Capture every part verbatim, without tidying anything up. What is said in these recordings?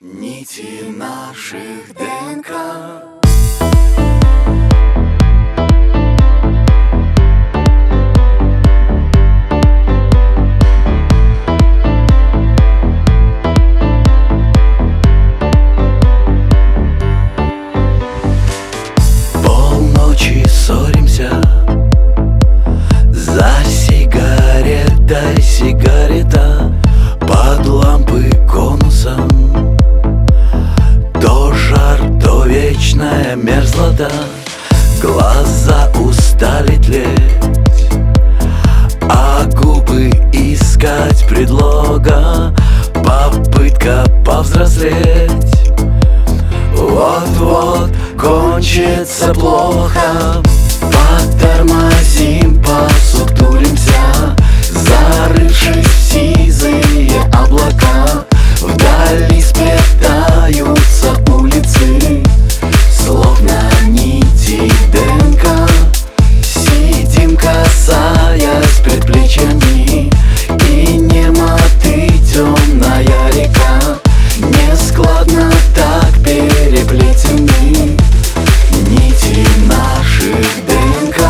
Нити наших ДНК. Полночи ссоримся за сигаретой, сигарета под лампы конусом. То жар, то вечная мерзлота, глаза устали тлеть, а губы искать предлога, попытка повзрослеть. Вот-вот кончится плохо, потормозим, посутулимся, зарывшись в сизые облака. Вдали сплетаются улицы, словно нити ДНК. Сидим, касаясь предплечьями, и немоты темная река. Нескладно так переплетены нити наших ДНК.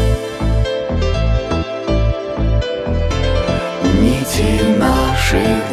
Нити наших